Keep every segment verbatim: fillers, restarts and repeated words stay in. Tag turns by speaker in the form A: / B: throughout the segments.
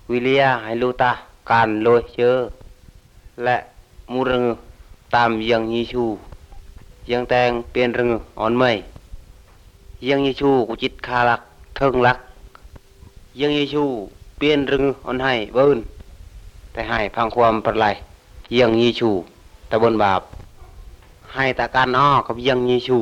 A: วิเลียให้ลูตาการโลยเชอและมูรึงตามยังยีชูยังแตงเปลี่ยนรึงอ่อนไม่ยังยีชูกุจิตคาลักเทิงลักยังยีชูเปลี่ยนรึงอ่อนให้เบิ้นแต่ให้พังความปลายยังยีชูตะบนบาปให้ตาการอ้อกับยังยีชู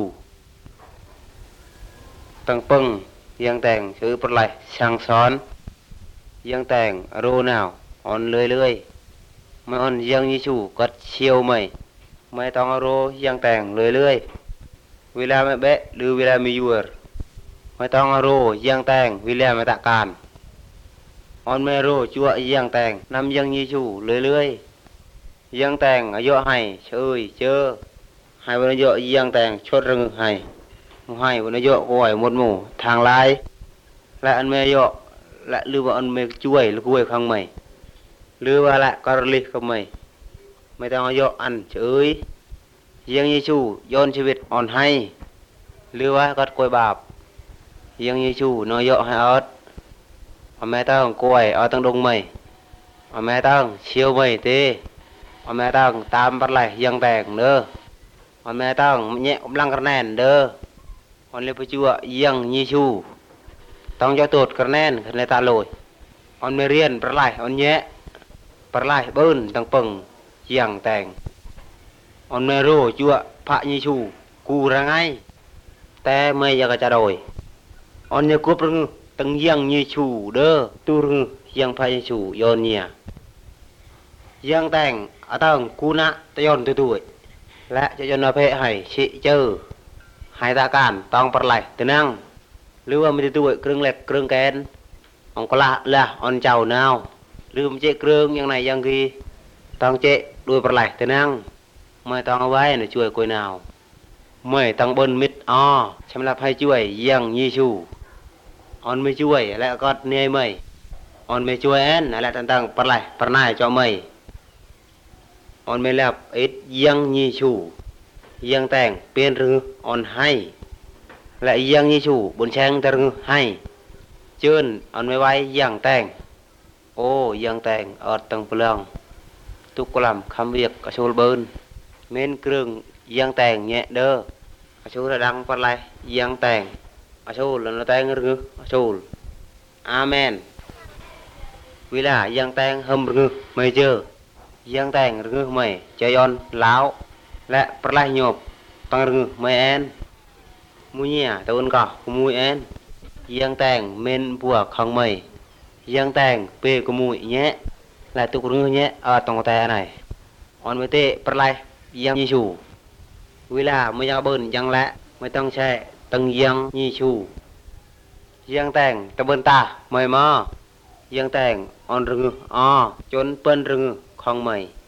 A: ตั้งปึ้งยังแต่งซื้อปลายช่างซ้อนยังแต่งรูนาวอ่อนเลยเลยไม่อ่อนยังยีชูกัดเชียวไม่ไม่ต้องอโรยังแต่งเลยเลยเวลาไม่เบะหรือเวลามียัวไม่ต้องอโรยังแต่งเวลาไม่ตะการอ่อนไม่โรจั่วยังแต่งนำยังยีชูเลยเลยยังแต่งอายุให้เชยเจอให้วันอายุยังแต่งชดรึงให้ให้วันอายุก่อยหมดหมู่ทางลายและอันไม่อายุและหรือว่าอันไม่ช่วยหรือช่วยข้างไม่หรือว่าละก็รีข้างไม่ไม่ต้องอายุอันเฉยยังยีชูโยนชีวิตอ่อนให้หรือว่าก็กวยบาปยังยีชูน้อยโยให้อดอแม่ต้องกวยอต้องดงไม่อแม่ต้องเชียวไม่เตอแม่ต้องตามปัดไหลยังแตกเด้ออแม่ต้องแย่อมลังกระแนนเด้อออนเลยไปจั่วยังยีชูต้องยอตูดกระแนนขึ้นในตาลอยออนไม่เรียนปัดไหลออนแย่ปัดไหลเบิ้นตั้งปึงยังแต่งออนไม่รู้จั่วพระยีชูกูระไงแต่ไม่อยากจะโดยออนเนี่ยกูปรึงตั้งยังยีชูเด้อตูรึงยังพระยีชูโยนเนี่ยยังแต่งอาตั้งกูนะตะยอนตัวตัวและจะยนเอาเพะให้ชิเจอให้ตาการต้องปัดไหลตัวนั่งหรือว่าไม่ได้ตัวเครื่องเหล็กเครื่องแกนองกละละออนเจ้าแนวหรือมันเจ๊เครื่องยังไงยังกีต้องเจ๊ด้วยปัดไหลตัวนั่งไม่ต้องเอาไว้ในช่วยกวยนาวไม่ต้องบนมิดอ้อสำหรับให้ช่วยยังยีชูออนไม่ช่วยและก็เนยไม่ออนไม่ช่วยแอนและต่างๆปัดไหลปัดหน้าเจ้าไม่ออนไม่แล้วอิดยังยีชูยังแต่งเปลี่ยนรือออนให้และยังยีชูบนแชงแต่รือให้เชิญออนไม่ไว้ยังแต่งโอ้ยังแต่งอดตังเปลืองทุกกลัมคำเวียกกระโชลเบินเม้นเครื่องยังแต่งแง่เด้อกระโชลดังปัดไหลยังแต่งกระโชลแล้วแต่งรือกระโชลอาเมนเวลายังแต่งหึมรือไม่เจอยังแต่งรือไม่ใจยอนล้าวและปลายหยบตังรือไม่แอนมุ้ยเนี่ยตะวันก่อมุ้ยแอนยังแต่งเมนบัวขังไม่ยังแต่งเปย์กมุ้ยแง่และตุกรือแง่เออตรงแต่ไหนออนไม่เตะปลายยังยีชูเวลาไม่ยังเบิ้นยังและไม่ต้องใช้ตังยังยีชูยังแต่งตะเบิ้นตาไม่มายังแต่งออนรืออ๋อจนเปิ้นรือของไม่